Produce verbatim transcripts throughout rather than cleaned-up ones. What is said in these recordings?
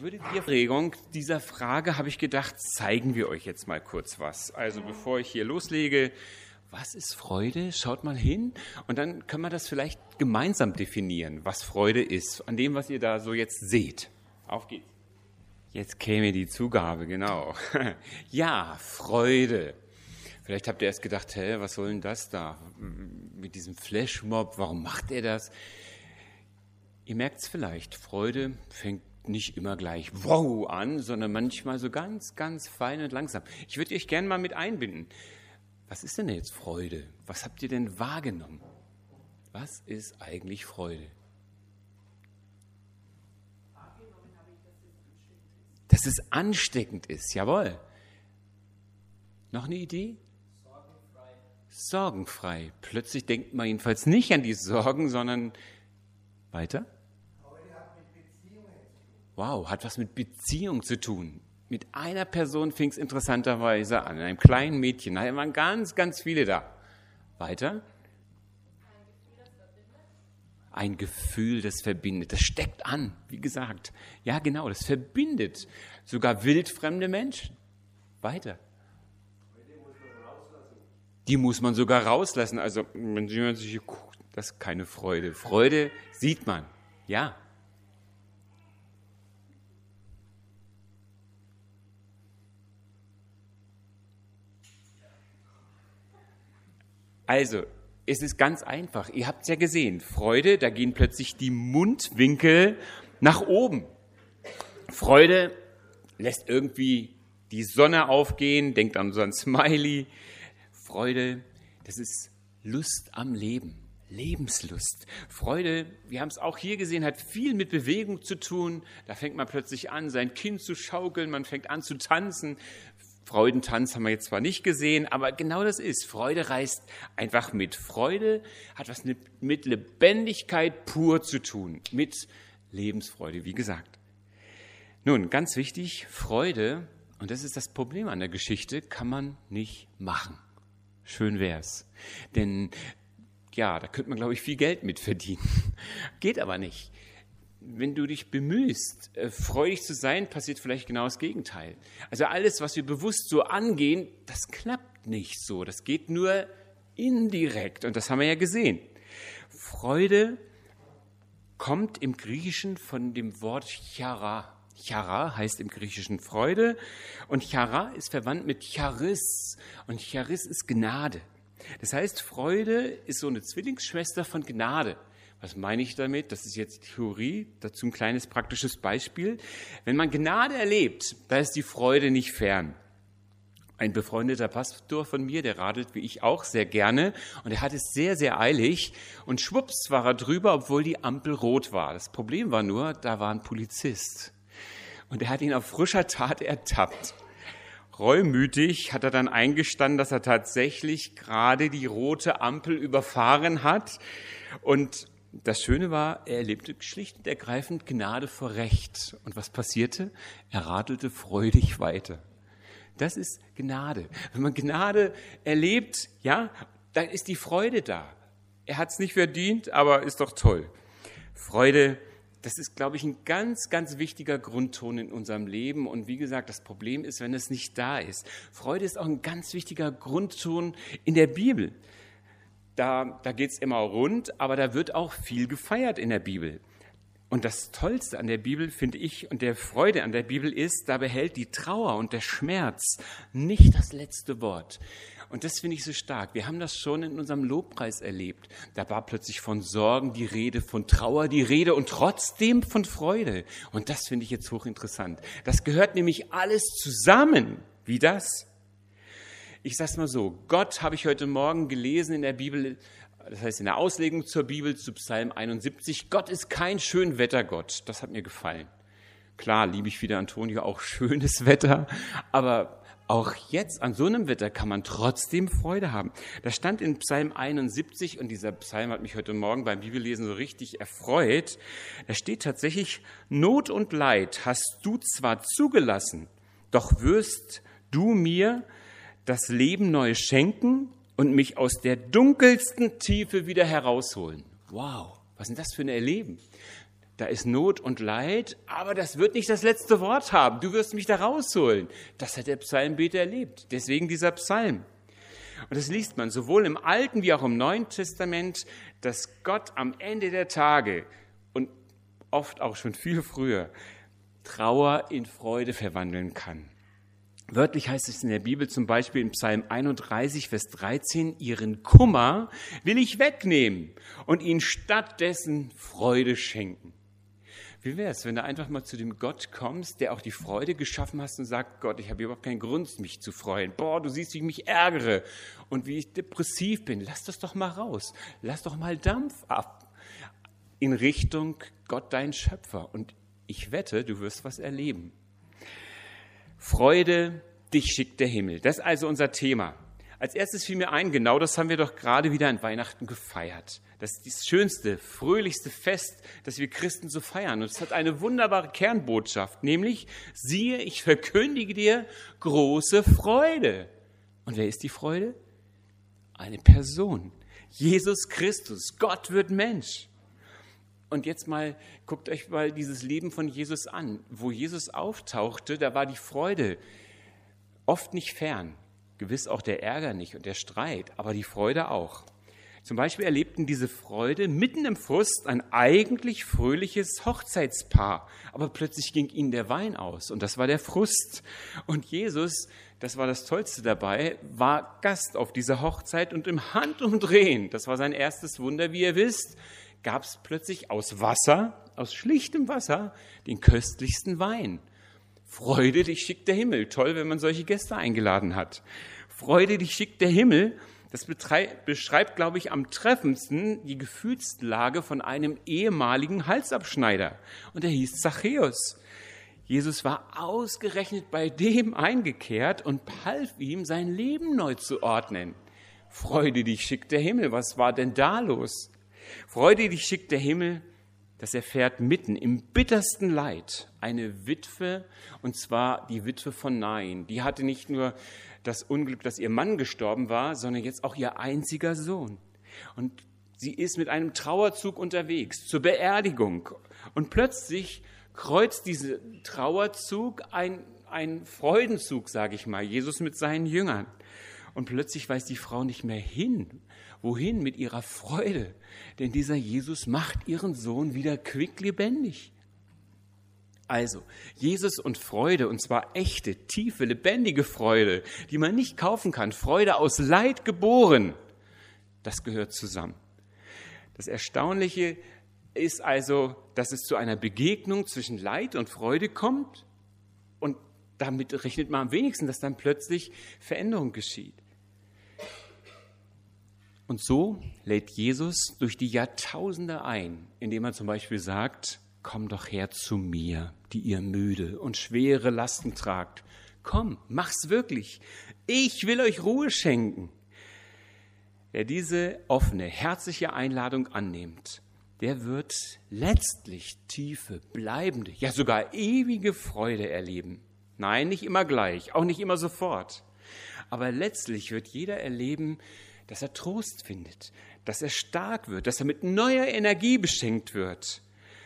Würdet ihr Regung dieser Frage, habe ich gedacht, zeigen wir euch jetzt mal kurz was. Also bevor ich hier loslege, was ist Freude? Schaut mal hin und dann können wir das vielleicht gemeinsam definieren, was Freude ist, an dem, was ihr da so jetzt seht. Auf geht's. Jetzt käme die Zugabe, genau. Ja, Freude. Vielleicht habt ihr erst gedacht, hä, was soll denn das da mit diesem Flashmob, warum macht er das? Ihr merkt es vielleicht, Freude fängt nicht immer gleich wow an, sondern manchmal so ganz, ganz fein und langsam. Ich würde euch gerne mal mit einbinden. Was ist denn jetzt Freude? Was habt ihr denn wahrgenommen? Was ist eigentlich Freude? Dass es ansteckend ist, jawohl. Noch eine Idee? Sorgenfrei. Sorgenfrei. Plötzlich denkt man jedenfalls nicht an die Sorgen, sondern weiter? Freude hat mit Beziehungen zu tun. Wow, hat was mit Beziehung zu tun. Mit einer Person fing es interessanterweise an, einem kleinen Mädchen. Da waren ganz, ganz viele da. Weiter? Ein Gefühl, das verbindet. Das steckt an, wie gesagt. Ja, genau, das verbindet sogar wildfremde Menschen. Weiter. Die muss man sogar rauslassen. Also, wenn jemand sich hier guckt, das ist keine Freude. Freude sieht man, ja. Also, es ist ganz einfach. Ihr habt es ja gesehen. Freude, da gehen plötzlich die Mundwinkel nach oben. Freude lässt irgendwie die Sonne aufgehen, denkt an so ein Smiley. Freude, das ist Lust am Leben, Lebenslust. Freude, wir haben es auch hier gesehen, hat viel mit Bewegung zu tun. Da fängt man plötzlich an, sein Kinn zu schaukeln, man fängt an zu tanzen. Freudentanz haben wir jetzt zwar nicht gesehen, aber genau das ist. Freude reißt einfach mit. Freude hat was mit Lebendigkeit pur zu tun, mit Lebensfreude, wie gesagt. Nun, ganz wichtig, Freude, und das ist das Problem an der Geschichte, kann man nicht machen. Schön wär's. Denn, ja, da könnte man, glaube ich, viel Geld mit verdienen. Geht aber nicht. Wenn du dich bemühst, freudig zu sein, passiert vielleicht genau das Gegenteil. Also alles, was wir bewusst so angehen, das klappt nicht so. Das geht nur indirekt. Und das haben wir ja gesehen. Freude kommt im Griechischen von dem Wort chara. Chara heißt im Griechischen Freude. Und chara ist verwandt mit charis. Und charis ist Gnade. Das heißt, Freude ist so eine Zwillingsschwester von Gnade. Was meine ich damit? Das ist jetzt Theorie, dazu ein kleines praktisches Beispiel. Wenn man Gnade erlebt, da ist die Freude nicht fern. Ein befreundeter Pastor von mir, der radelt wie ich auch sehr gerne und er hat es sehr, sehr eilig und schwupps war er drüber, obwohl die Ampel rot war. Das Problem war nur, da war ein Polizist und er hat ihn auf frischer Tat ertappt. Reumütig hat er dann eingestanden, dass er tatsächlich gerade die rote Ampel überfahren hat und das Schöne war, er erlebte schlicht und ergreifend Gnade vor Recht. Und was passierte? Er radelte freudig weiter. Das ist Gnade. Wenn man Gnade erlebt, ja, dann ist die Freude da. Er hat es nicht verdient, aber ist doch toll. Freude, das ist, glaube ich, ein ganz, ganz wichtiger Grundton in unserem Leben. Und wie gesagt, das Problem ist, wenn es nicht da ist. Freude ist auch ein ganz wichtiger Grundton in der Bibel. Da, da geht es immer rund, aber da wird auch viel gefeiert in der Bibel. Und das Tollste an der Bibel, finde ich, und der Freude an der Bibel ist, da behält die Trauer und der Schmerz nicht das letzte Wort. Und das finde ich so stark. Wir haben das schon in unserem Lobpreis erlebt. Da war plötzlich von Sorgen die Rede, von Trauer die Rede und trotzdem von Freude. Und das finde ich jetzt hochinteressant. Das gehört nämlich alles zusammen. Wie das? Ich sage es mal so, Gott habe ich heute Morgen gelesen in der Bibel, das heißt in der Auslegung zur Bibel, zu Psalm einundsiebzig, Gott ist kein Schönwettergott, das hat mir gefallen. Klar, liebe ich wieder Antonio, auch schönes Wetter, aber auch jetzt an so einem Wetter kann man trotzdem Freude haben. Das stand in Psalm einundsiebzig und dieser Psalm hat mich heute Morgen beim Bibellesen so richtig erfreut. Da steht tatsächlich, Not und Leid hast du zwar zugelassen, doch wirst du mir das Leben neu schenken und mich aus der dunkelsten Tiefe wieder herausholen. Wow, was ist denn das für ein Erleben? da ist Not und Leid, aber das wird nicht das letzte Wort haben. Du wirst mich da rausholen. Das hat der Psalmbeter erlebt. Deswegen dieser Psalm. Und das liest man sowohl im Alten wie auch im Neuen Testament, dass Gott am Ende der Tage und oft auch schon viel früher Trauer in Freude verwandeln kann. Wörtlich heißt es in der Bibel zum Beispiel in Psalm einunddreißig, Vers dreizehn, ihren Kummer will ich wegnehmen und ihnen stattdessen Freude schenken. Wie wäre es, wenn du einfach mal zu dem Gott kommst, der auch die Freude geschaffen hast und sagt, Gott, ich habe überhaupt keinen Grund, mich zu freuen. Boah, du siehst, wie ich mich ärgere und wie ich depressiv bin. Lass das doch mal raus. Lass doch mal Dampf ab in Richtung Gott, dein Schöpfer. Und ich wette, du wirst was erleben. Freude, dich schickt der Himmel. Das ist also unser Thema. Als erstes fiel mir ein, genau das haben wir doch gerade wieder an Weihnachten gefeiert. Das ist das schönste, fröhlichste Fest, das wir Christen so feiern. Und es hat eine wunderbare Kernbotschaft, nämlich, siehe, ich verkündige dir große Freude. Und wer ist die Freude? Eine Person. Jesus Christus. Gott wird Mensch. Und jetzt mal, guckt euch mal dieses Leben von Jesus an. Wo Jesus auftauchte, da war die Freude oft nicht fern. Gewiss auch der Ärger nicht und der Streit, aber die Freude auch. Zum Beispiel erlebten diese Freude mitten im Frust ein eigentlich fröhliches Hochzeitspaar. Aber plötzlich ging ihnen der Wein aus und das war der Frust. Und Jesus, das war das Tollste dabei, war Gast auf dieser Hochzeit und im Handumdrehen, das war sein erstes Wunder, wie ihr wisst, gab es plötzlich aus Wasser, aus schlichtem Wasser, den köstlichsten Wein. Freude, dich schickt der Himmel. Toll, wenn man solche Gäste eingeladen hat. Freude, dich schickt der Himmel. Das beschreibt, glaube ich, am treffendsten die Gefühlslage von einem ehemaligen Halsabschneider. Und er hieß Zachäus. Jesus war ausgerechnet bei dem eingekehrt und half ihm, sein Leben neu zu ordnen. Freude, dich schickt der Himmel. Was war denn da los? Freude, dich schickt der Himmel. Das erfährt mitten im bittersten Leid eine Witwe, und zwar die Witwe von Nain. Die hatte nicht nur das Unglück, dass ihr Mann gestorben war, sondern jetzt auch ihr einziger Sohn. Und sie ist mit einem Trauerzug unterwegs zur Beerdigung. Und plötzlich kreuzt dieser Trauerzug ein, ein Freudenzug, sage ich mal, Jesus mit seinen Jüngern. Und plötzlich weiß die Frau nicht mehr hin. Wohin mit ihrer Freude? Denn dieser Jesus macht ihren Sohn wieder quicklebendig. Also, Jesus und Freude, und zwar echte, tiefe, lebendige Freude, die man nicht kaufen kann. Freude aus Leid geboren. Das gehört zusammen. Das Erstaunliche ist also, dass es zu einer Begegnung zwischen Leid und Freude kommt. Und damit rechnet man am wenigsten, dass dann plötzlich Veränderung geschieht. Und so lädt Jesus durch die Jahrtausende ein, indem er zum Beispiel sagt, komm doch her zu mir, die ihr müde und schwere Lasten tragt. Komm, mach's wirklich. Ich will euch Ruhe schenken. Wer diese offene, herzliche Einladung annimmt, der wird letztlich tiefe, bleibende, ja sogar ewige Freude erleben. Nein, nicht immer gleich, auch nicht immer sofort. Aber letztlich wird jeder erleben, dass er Trost findet, dass er stark wird, dass er mit neuer Energie beschenkt wird.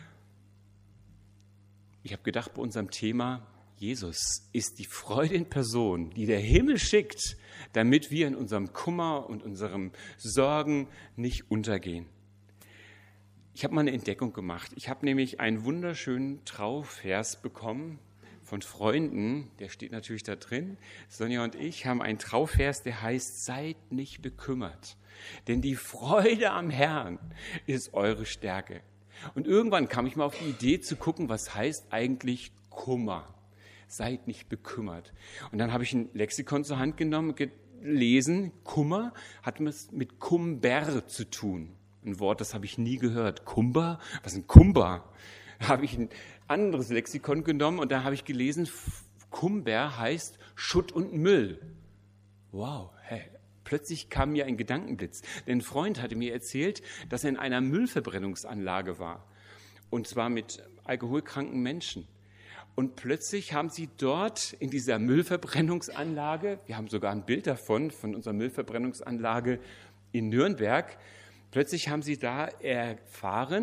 Ich habe gedacht, bei unserem Thema, Jesus ist die Freude in Person, die der Himmel schickt, damit wir in unserem Kummer und unserem Sorgen nicht untergehen. Ich habe mal eine Entdeckung gemacht. Ich habe nämlich einen wunderschönen Trauvers bekommen von Freunden, der steht natürlich da drin. Sonja und ich haben einen Trauvers, der heißt, seid nicht bekümmert, denn die Freude am Herrn ist eure Stärke. Und irgendwann kam ich mal auf die Idee zu gucken, was heißt eigentlich Kummer? Seid nicht bekümmert. Und dann habe ich ein Lexikon zur Hand genommen und gelesen, Kummer hat mit Kumber zu tun. Ein Wort, das habe ich nie gehört. Kumber? Was ist ein Kumber? Da habe ich ein anderes Lexikon genommen und da habe ich gelesen, Kumber heißt Schutt und Müll. Wow, hey, plötzlich kam mir ein Gedankenblitz. Denn ein Freund hatte mir erzählt, dass er in einer Müllverbrennungsanlage war. Und zwar mit alkoholkranken Menschen. Und plötzlich haben sie dort in dieser Müllverbrennungsanlage, wir haben sogar ein Bild davon, von unserer Müllverbrennungsanlage in Nürnberg, plötzlich haben sie da erfahren,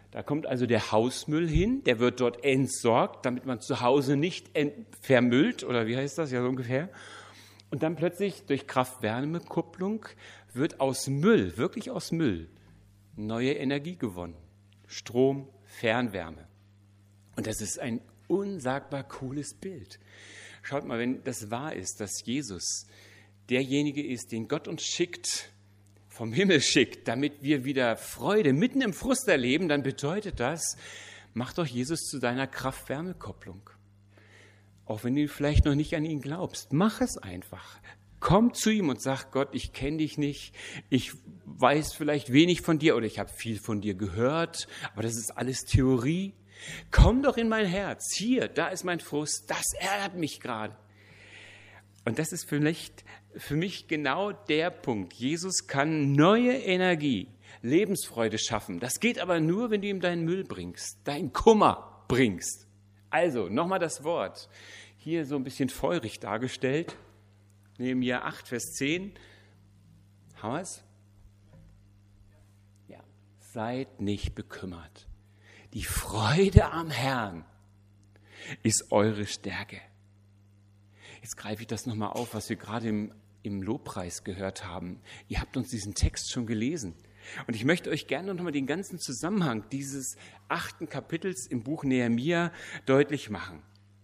Da kommt also der Hausmüll hin, der wird dort entsorgt, damit man zu Hause nicht ent- vermüllt, oder wie heißt das, ja so ungefähr. Und dann plötzlich durch Kraft-Wärme-Kupplung wird aus Müll, wirklich aus Müll, neue Energie gewonnen. Strom, Fernwärme. Und das ist ein unsagbar cooles Bild. Schaut mal, wenn das wahr ist, dass Jesus derjenige ist, den Gott uns schickt, vom Himmel schickt, damit wir wieder Freude mitten im Frust erleben, dann bedeutet das, mach doch Jesus zu deiner Kraft-Wärme-Kopplung. Auch wenn du vielleicht noch nicht an ihn glaubst, mach es einfach. Komm zu ihm und sag, Gott, ich kenne dich nicht, ich weiß vielleicht wenig von dir oder ich habe viel von dir gehört, aber das ist alles Theorie. Komm doch in mein Herz, hier, da ist mein Frust, das ärgert mich gerade. Und das ist vielleicht für mich genau der Punkt. Jesus kann neue Energie, Lebensfreude schaffen. Das geht aber nur, wenn du ihm deinen Müll bringst, deinen Kummer bringst. Also, nochmal das Wort. Hier so ein bisschen feurig dargestellt. Nehemiah acht, Vers zehn. Haben wir es? Ja. Seid nicht bekümmert. Die Freude am Herrn ist eure Stärke. Jetzt greife ich das nochmal auf, was wir gerade im, im Lobpreis gehört haben. Ihr habt uns diesen Text schon gelesen. Und ich möchte euch gerne nochmal den ganzen Zusammenhang dieses achten Kapitels im Buch Nehemia deutlich machen.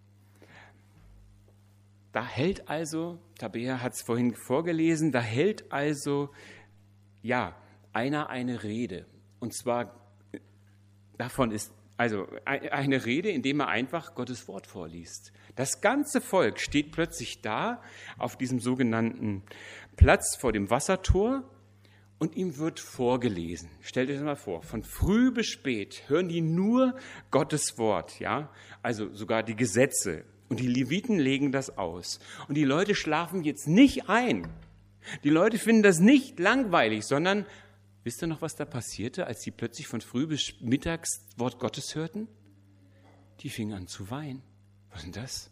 Da hält also, Tabea hat es vorhin vorgelesen, da hält also, ja, einer eine Rede. Und zwar, davon ist also eine Rede, indem er einfach Gottes Wort vorliest. Das ganze Volk steht plötzlich da, auf diesem sogenannten Platz vor dem Wassertor, und ihm wird vorgelesen. Stellt euch das mal vor, von früh bis spät hören die nur Gottes Wort, ja, also sogar die Gesetze. Und die Leviten legen das aus. Und die Leute schlafen jetzt nicht ein. Die Leute finden das nicht langweilig, sondern, wisst ihr noch, was da passierte, als sie plötzlich von früh bis mittags Wort Gottes hörten? Die fingen an zu weinen. Was ist denn das?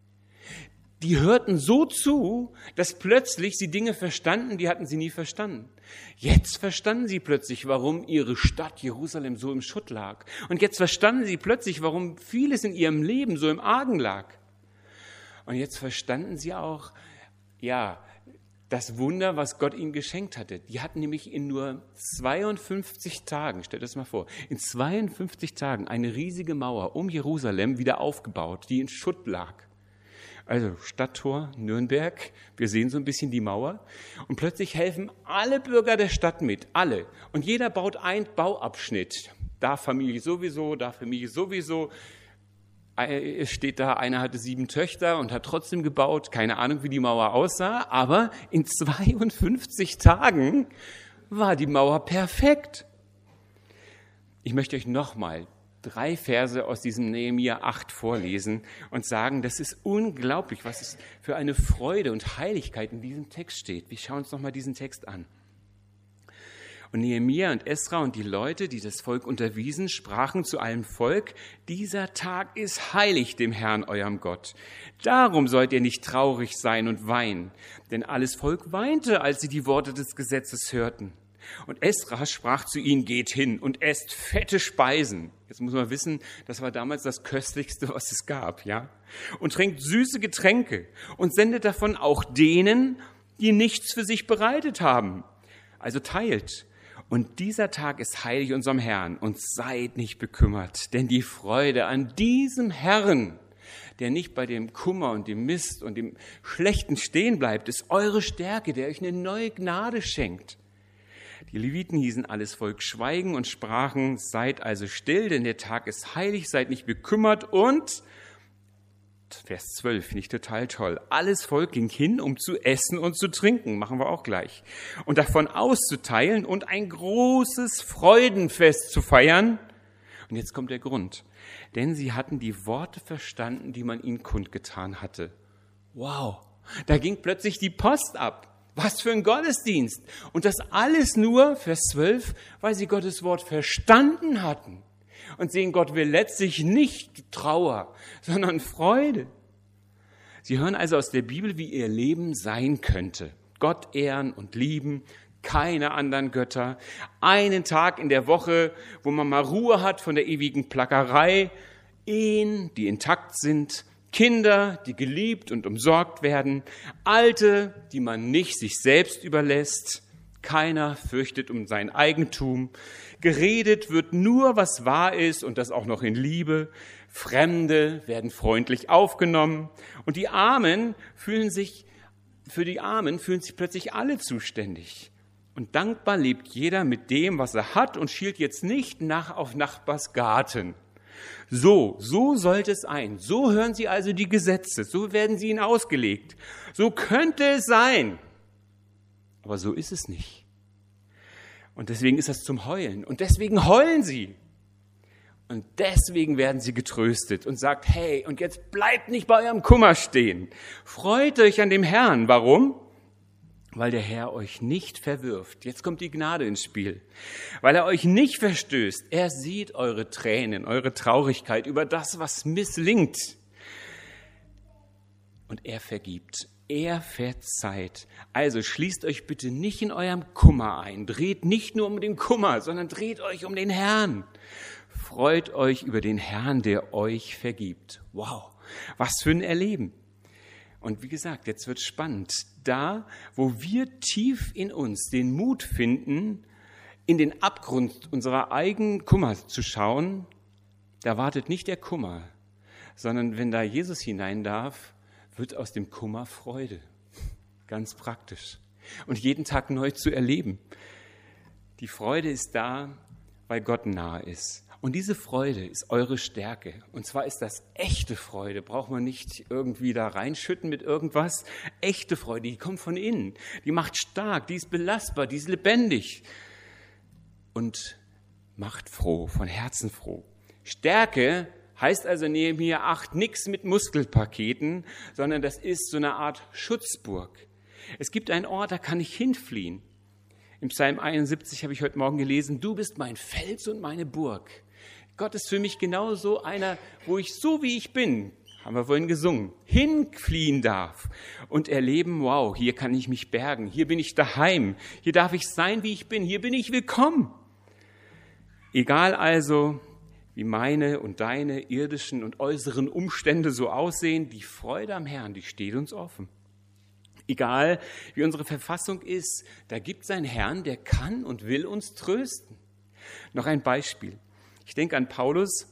Die hörten so zu, dass plötzlich sie Dinge verstanden, die hatten sie nie verstanden. Jetzt verstanden sie plötzlich, warum ihre Stadt Jerusalem so im Schutt lag. Und jetzt verstanden sie plötzlich, warum vieles in ihrem Leben so im Argen lag. Und jetzt verstanden sie auch, ja, das Wunder, was Gott ihnen geschenkt hatte. Die hatten nämlich in nur zweiundfünfzig Tagen, stellt das mal vor, in zweiundfünfzig Tagen eine riesige Mauer um Jerusalem wieder aufgebaut, die in Schutt lag. Also Stadttor Nürnberg, wir sehen so ein bisschen die Mauer. Und plötzlich helfen alle Bürger der Stadt mit, alle. Und jeder baut einen Bauabschnitt. Da Familie sowieso, da Familie sowieso. Es steht da, einer hatte sieben Töchter und hat trotzdem gebaut. Keine Ahnung, wie die Mauer aussah, aber in zweiundfünfzig Tagen war die Mauer perfekt. Ich möchte euch nochmal drei Verse aus diesem Nehemia acht vorlesen und sagen, das ist unglaublich, was es für eine Freude und Heiligkeit in diesem Text steht. Wir schauen uns nochmal diesen Text an. Und Nehemia und Esra und die Leute, die das Volk unterwiesen, sprachen zu allem Volk, dieser Tag ist heilig dem Herrn, eurem Gott. Darum sollt ihr nicht traurig sein und weinen, denn alles Volk weinte, als sie die Worte des Gesetzes hörten. Und Esra sprach zu ihnen, geht hin und esst fette Speisen. Jetzt muss man wissen, das war damals das Köstlichste, was es gab, ja. Und trinkt süße Getränke und sendet davon auch denen, die nichts für sich bereitet haben. Also teilt. Und dieser Tag ist heilig unserem Herrn und seid nicht bekümmert, denn die Freude an diesem Herrn, der nicht bei dem Kummer und dem Mist und dem Schlechten stehen bleibt, ist eure Stärke, der euch eine neue Gnade schenkt. Die Leviten hießen alles Volk schweigen und sprachen, seid also still, denn der Tag ist heilig, seid nicht bekümmert. Und, Vers zwölf, finde ich total toll, alles Volk ging hin, um zu essen und zu trinken, machen wir auch gleich, und davon auszuteilen und ein großes Freudenfest zu feiern. Und jetzt kommt der Grund, denn sie hatten die Worte verstanden, die man ihnen kundgetan hatte. Wow, da ging plötzlich die Post ab. Was für ein Gottesdienst. Und das alles nur, Vers zwölf, weil sie Gottes Wort verstanden hatten. Und sehen, Gott will letztlich nicht Trauer, sondern Freude. Sie hören also aus der Bibel, wie ihr Leben sein könnte. Gott ehren und lieben, keine anderen Götter, einen Tag in der Woche, wo man mal Ruhe hat von der ewigen Plackerei, Ehen, die intakt sind, Kinder, die geliebt und umsorgt werden, Alte, die man nicht sich selbst überlässt, keiner fürchtet um sein Eigentum, geredet wird nur, was wahr ist und das auch noch in Liebe, Fremde werden freundlich aufgenommen und die Armen fühlen sich, für die Armen fühlen sich plötzlich alle zuständig. Und dankbar lebt jeder mit dem, was er hat und schielt jetzt nicht nach auf Nachbars Garten. So, so sollte es sein. So hören Sie also die Gesetze, so werden sie Ihnen ausgelegt. So könnte es sein. Aber so ist es nicht. Und deswegen ist das zum Heulen. Und deswegen heulen Sie. Und deswegen werden Sie getröstet und sagt, hey, und jetzt bleibt nicht bei eurem Kummer stehen. Freut euch an dem Herrn. Warum? Weil der Herr euch nicht verwirft. Jetzt kommt die Gnade ins Spiel. Weil er euch nicht verstößt. Er sieht eure Tränen, eure Traurigkeit über das, was misslingt. Und er vergibt. Er verzeiht. Also schließt euch bitte nicht in eurem Kummer ein. Dreht nicht nur um den Kummer, sondern dreht euch um den Herrn. Freut euch über den Herrn, der euch vergibt. Wow, was für ein Erleben. Und wie gesagt, jetzt wird spannend. Da, wo wir tief in uns den Mut finden, in den Abgrund unserer eigenen Kummer zu schauen, da wartet nicht der Kummer, sondern wenn da Jesus hinein darf, wird aus dem Kummer Freude. Ganz praktisch. Und jeden Tag neu zu erleben. Die Freude ist da, weil Gott nahe ist. Und diese Freude ist eure Stärke. Und zwar ist das echte Freude. Braucht man nicht irgendwie da reinschütten mit irgendwas. Echte Freude, die kommt von innen. Die macht stark, die ist belastbar, die ist lebendig. Und macht froh, von Herzen froh. Stärke heißt also neben mir acht nichts mit Muskelpaketen, sondern das ist so eine Art Schutzburg. Es gibt einen Ort, da kann ich hinfliehen. Im Psalm einundsiebzig habe ich heute Morgen gelesen, du bist mein Fels und meine Burg. Gott ist für mich genauso einer, wo ich so wie ich bin, haben wir vorhin gesungen, hinfliehen darf und erleben, wow, hier kann ich mich bergen, hier bin ich daheim, hier darf ich sein, wie ich bin, hier bin ich willkommen. Egal also, wie meine und deine irdischen und äußeren Umstände so aussehen, die Freude am Herrn, die steht uns offen. Egal, wie unsere Verfassung ist, da gibt es einen Herrn, der kann und will uns trösten. Noch ein Beispiel. Ich denke an Paulus.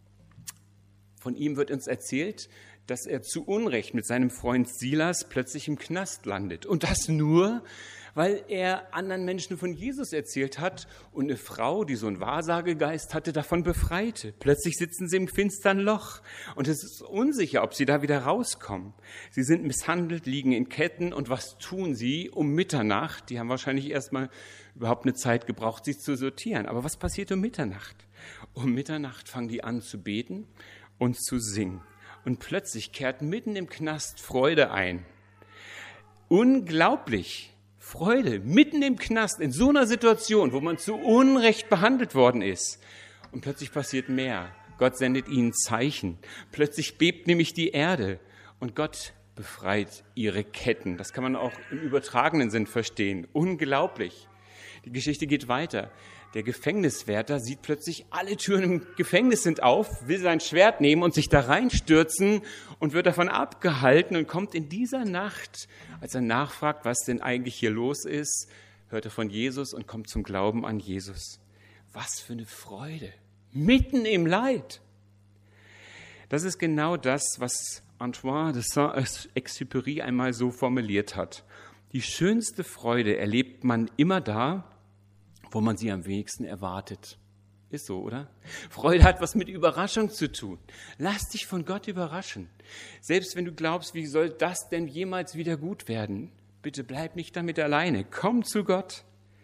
Von ihm wird uns erzählt, dass er zu Unrecht mit seinem Freund Silas plötzlich im Knast landet. Und das nur, weil er anderen Menschen von Jesus erzählt hat und eine Frau, die so einen Wahrsagegeist hatte, davon befreite. Plötzlich sitzen sie im finstern Loch und es ist unsicher, ob sie da wieder rauskommen. Sie sind misshandelt, liegen in Ketten und was tun sie um Mitternacht? Die haben wahrscheinlich erstmal überhaupt eine Zeit gebraucht, sich zu sortieren. Aber was passiert um Mitternacht? Um Mitternacht fangen die an zu beten und zu singen. Und plötzlich kehrt mitten im Knast Freude ein. Unglaublich. Freude, mitten im Knast, in so einer Situation, wo man zu Unrecht behandelt worden ist. Und plötzlich passiert mehr. Gott sendet ihnen Zeichen. Plötzlich bebt nämlich die Erde und Gott befreit ihre Ketten. Das kann man auch im übertragenen Sinn verstehen. Unglaublich. Die Geschichte geht weiter. Der Gefängniswärter sieht plötzlich, alle Türen im Gefängnis sind auf, will sein Schwert nehmen und sich da reinstürzen und wird davon abgehalten und kommt in dieser Nacht, als er nachfragt, was denn eigentlich hier los ist, hört er von Jesus und kommt zum Glauben an Jesus. Was für eine Freude, mitten im Leid. Das ist genau das, was Antoine de Saint-Exupéry einmal so formuliert hat. Die schönste Freude erlebt man immer da, wo man sie am wenigsten erwartet. Ist so, oder? Freude hat was mit Überraschung zu tun. Lass dich von Gott überraschen. Selbst wenn du glaubst, wie soll das denn jemals wieder gut werden? Bitte bleib nicht damit alleine. Komm zu Gott.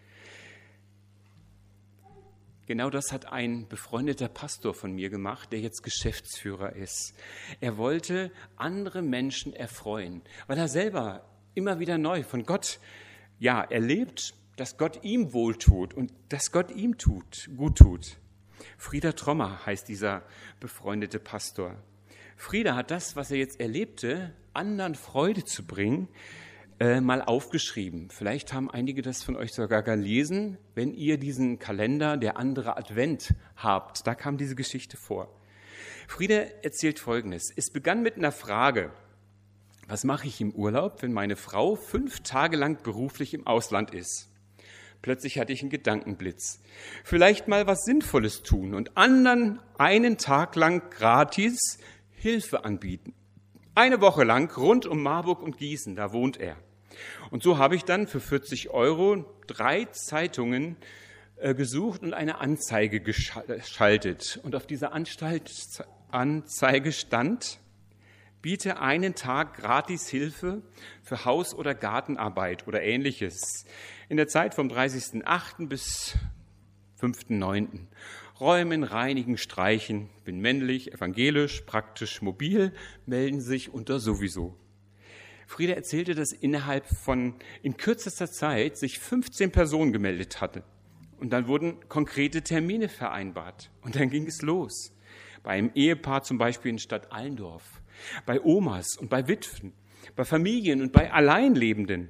Genau das hat ein befreundeter Pastor von mir gemacht, der jetzt Geschäftsführer ist. Er wollte andere Menschen erfreuen, weil er selber immer wieder neu von Gott ja, erlebt, dass Gott ihm wohltut und dass Gott ihm tut, gut tut. Frieder Trommer heißt dieser befreundete Pastor. Frieder hat das, was er jetzt erlebte, anderen Freude zu bringen, äh, mal aufgeschrieben. Vielleicht haben einige das von euch sogar gelesen, wenn ihr diesen Kalender, der andere Advent, habt. Da kam diese Geschichte vor. Frieda erzählt Folgendes. Es begann mit einer Frage. Was mache ich im Urlaub, wenn meine Frau fünf Tage lang beruflich im Ausland ist? Plötzlich hatte ich einen Gedankenblitz. Vielleicht mal was Sinnvolles tun und anderen einen Tag lang gratis Hilfe anbieten. Eine Woche lang rund um Marburg und Gießen, da wohnt er. Und so habe ich dann für vierzig Euro drei Zeitungen äh, gesucht und eine Anzeige geschaltet. Und auf dieser Anstalt, Anzeige stand: Biete einen Tag gratis Hilfe für Haus- oder Gartenarbeit oder Ähnliches in der Zeit vom dreißigsten achten bis fünften neunten Räumen, reinigen, streichen, bin männlich, evangelisch, praktisch, mobil, melden sich unter sowieso. Frieda erzählte, dass innerhalb von, in kürzester Zeit sich fünfzehn Personen gemeldet hatte. Und dann wurden konkrete Termine vereinbart. Und dann ging es los. Bei einem Ehepaar zum Beispiel in Stadt Allendorf, bei Omas und bei Witwen, bei Familien und bei Alleinlebenden.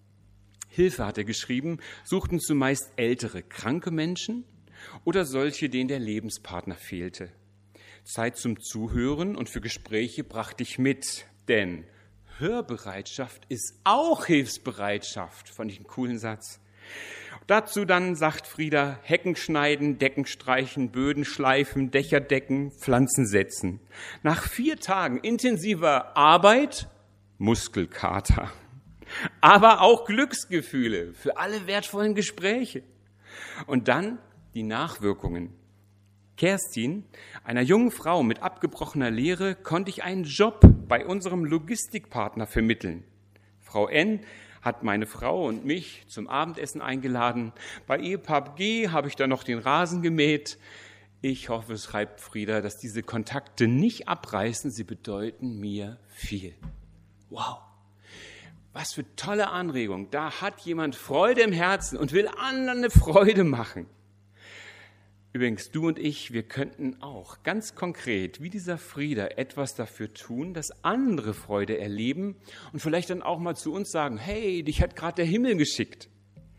Hilfe, hat er geschrieben, suchten zumeist ältere, kranke Menschen oder solche, denen der Lebenspartner fehlte. Zeit zum Zuhören und für Gespräche brachte ich mit, denn Hörbereitschaft ist auch Hilfsbereitschaft. Fand ich einen coolen Satz. Dazu dann, sagt Frieda, Hecken schneiden, Decken streichen, Böden schleifen, Dächer decken, Pflanzen setzen. Nach vier Tagen intensiver Arbeit, Muskelkater, aber auch Glücksgefühle für alle wertvollen Gespräche. Und dann die Nachwirkungen. Kerstin, einer jungen Frau mit abgebrochener Lehre, konnte ich einen Job bei unserem Logistikpartner vermitteln. Frau N. hat meine Frau und mich zum Abendessen eingeladen. Bei Ehepaar G. habe ich dann noch den Rasen gemäht. Ich hoffe, schreibt Frieda, dass diese Kontakte nicht abreißen, sie bedeuten mir viel. Wow, was für tolle Anregung. Da hat jemand Freude im Herzen und will anderen eine Freude machen. Übrigens, du und ich, wir könnten auch ganz konkret, wie dieser Frieda, etwas dafür tun, dass andere Freude erleben und vielleicht dann auch mal zu uns sagen, hey, dich hat gerade der Himmel geschickt.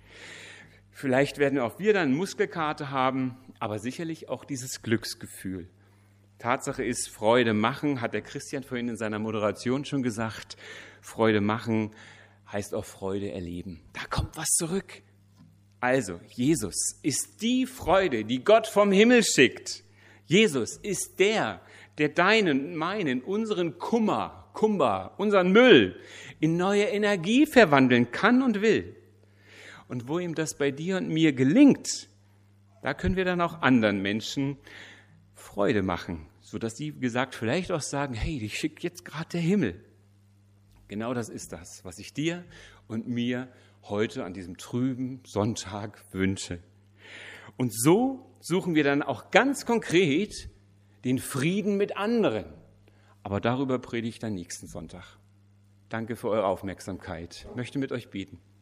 Vielleicht werden auch wir dann Muskelkater haben, aber sicherlich auch dieses Glücksgefühl. Tatsache ist, Freude machen, hat der Christian vorhin in seiner Moderation schon gesagt, Freude machen heißt auch Freude erleben. Da kommt was zurück. Also, Jesus ist die Freude, die Gott vom Himmel schickt. Jesus ist der, der deinen, meinen, unseren Kummer, Kummer, unseren Müll in neue Energie verwandeln kann und will. Und wo ihm das bei dir und mir gelingt, da können wir dann auch anderen Menschen Freude machen, sodass sie, wie gesagt, vielleicht auch sagen, hey, dich schickt jetzt gerade der Himmel. Genau das ist das, was ich dir und mir heute an diesem trüben Sonntag wünsche. Und so suchen wir dann auch ganz konkret den Frieden mit anderen. Aber darüber predige ich dann nächsten Sonntag. Danke für eure Aufmerksamkeit. Ich möchte mit euch beten.